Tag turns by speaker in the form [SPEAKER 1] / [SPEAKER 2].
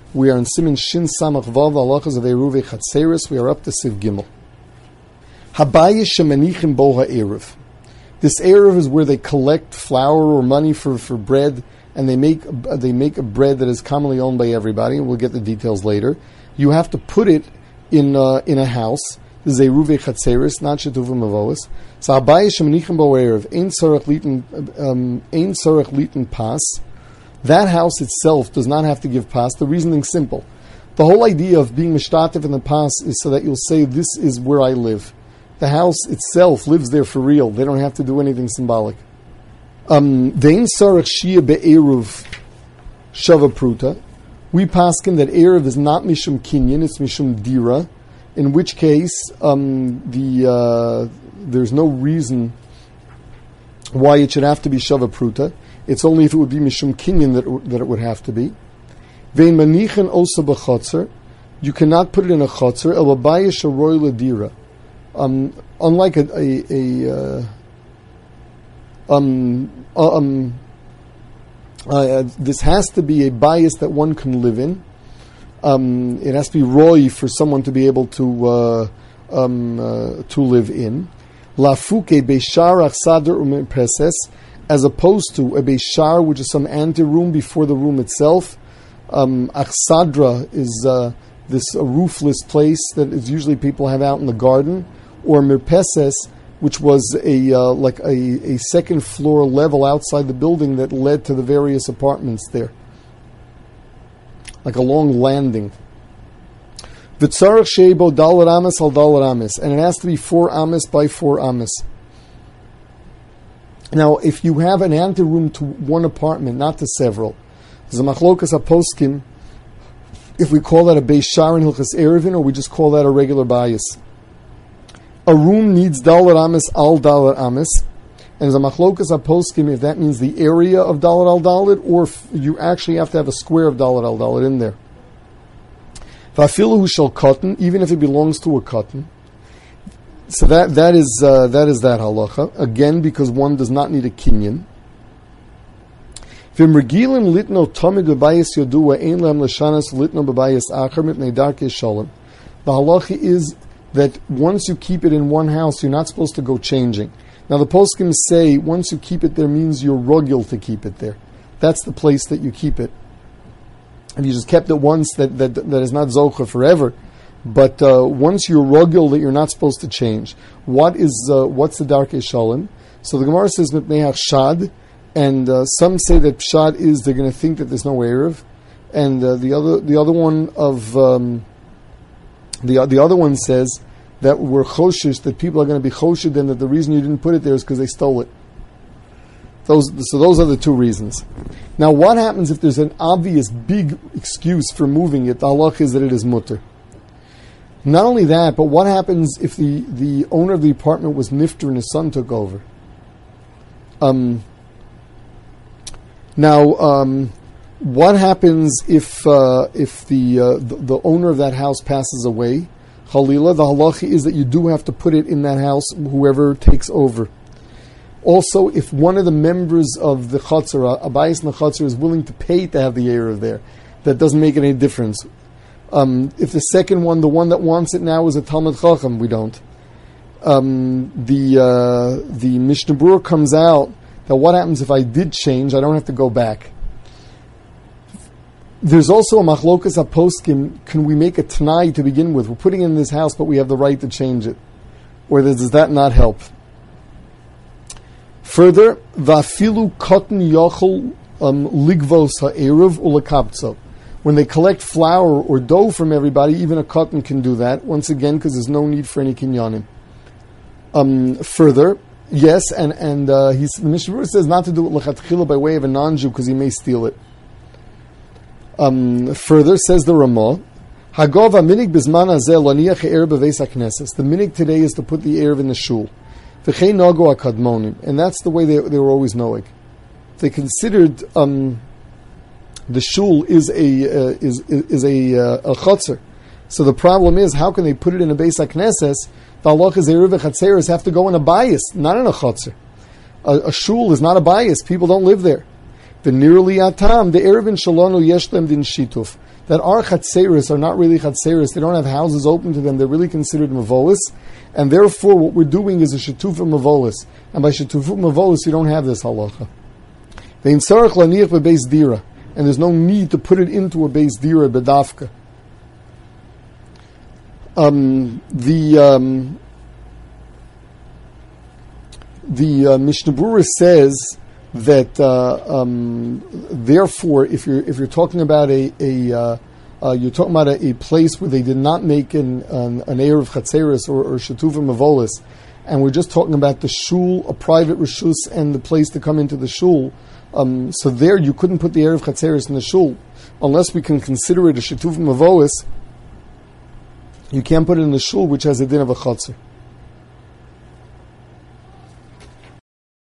[SPEAKER 1] We are in Siman Shin Samach Vav, halachas of Eruv Chatzeris. We are up to Siv Gimel. Habayis shemanichim bo ha'eruv. This eruv is where they collect flour or money for bread, and they make a bread that is commonly owned by everybody. And we'll get the details later. You have to put it in a house. This is Eruv Chatzeris, not Shetuvim Avois. So Habayis shemanichim bo ha'eruv. Ein tzarech litin pas. That house itself does not have to give pas. The reasoning is simple. The whole idea of being mishtatif in the pas is so that you'll say, this is where I live. The house itself lives there for real. They don't have to do anything symbolic. Vein sarach shia be'eruv shava pruta. We paskin that eruv is not mishum kinyan, it's mishum dira. In which case, there's no reason why it should have to be shava pruta. It's only if it would be mishum kinyan that it would have to be. Vein manichin osa b'chotzer. You cannot put it in a chotzer. El abayis sharoy ladira. Unlike this has to be a bias that one can live in. It has to be roy for someone to be able to live in. Lafuke beishar achsader u'merpeses, as opposed to a beishar, which is some anteroom before the room itself. Achsadra is this roofless place that is usually people have out in the garden. Or mirpeses, which was a second floor level outside the building that led to the various apartments there, like a long landing. V'tzarech sheibo dalar ames al dalar ames, and it has to be 4 ames by 4 ames. Now, if you have an anteroom to one apartment, not to several, there's a machlokas aposkim, if we call that a beis shar in hilchas erevin, or we just call that a regular bias. A room needs dalar ames al dalar ames, and there's a machlokas aposkim if that means the area of dalar al dalar, or if you actually have to have a square of dalar al dalar in there. Vafilu shel cotton, even if it belongs to a cotton. So that is that halacha again, because one does not need a kinyan. V'mergilin litno tamid b'bayis yodua ein lehem l'shanas litno b'bayis acher mipnei darkei shalom. The halacha is that once you keep it in one house, you're not supposed to go changing. Now the poskim say once you keep it there means you're rogil to keep it there. That's the place that you keep it. If you just kept it once, that is not zocha forever. But once you're rogil, that you're not supposed to change. What's the darkei shalom? So the Gemara says mipnei hachshad, and some say that pshat is they're going to think that there's no erev, and the other one says that we're choshish, that people are going to be choshed, and that the reason you didn't put it there is because they stole it. Those are the two reasons. Now, what happens if there's an obvious big excuse for moving it? The halach is that it is mutter. Not only that, but what happens if the owner of the apartment was nifter and his son took over? What happens if the owner of that house passes away? Chalila, the halacha is that you do have to put it in that house, whoever takes over. Also, if one of the members of the chatzar, a bayis in the chatzar, is willing to pay to have the eruv there, that doesn't make any difference. If the second one, the one that wants it now, is a Talmud Chacham, we don't. The Mishnah Berurah comes out that what happens if I did change, I don't have to go back. There's also a machlokas aposkim, can we make a t'nai to begin with? We're putting it in this house, but we have the right to change it. Or does that not help? Further, vafilu cotton yochel ligvos ha'eruv ulakabtso. When they collect flour or dough from everybody, even a cotton can do that, once again, because there's no need for any kinyanim. Further, yes, and the Mishnah Berurah says not to do it l'chatchila by way of a non-Jew, because he may steal it. Further, says the Ramah, Hagov minig bizman hazeh laniach erev beveis hakneses. The minig today is to put the erev in the shul. V'chei nago hakadmonim, and that's the way they were always knowing. They considered the shul is a chotzer. So the problem is, how can they put it in a beis hakneses? The halach is erev v'chatzeres have to go in a bias, not in a chotzer. A shul is not a bias. People don't live there. The nearly atam, the Erevin Shalonu Yeshlem din Shituf. That our Chatzeris are not really Chatzeris, they don't have houses open to them, they're really considered Mavolis, and therefore what we're doing is a Shetufah Mavolis. And by Shetufah Mavolis, you don't have this halacha. Ve'in Sarach Laniach be'beis dira, and there's no need to put it into a beis dira bedafka. The Mishnah Berurah says that therefore, if you're talking about you're talking about a place where they did not make an Erev Chatzeris or Shetuvah Mavolis, and we're just talking about the shul, a private reshus, and the place to come into the shul. So there, you couldn't put the Erev Chatzeris in the shul unless we can consider it a Shetuvah Mavolis. You can't put it in the shul, which has a din of a chatzir.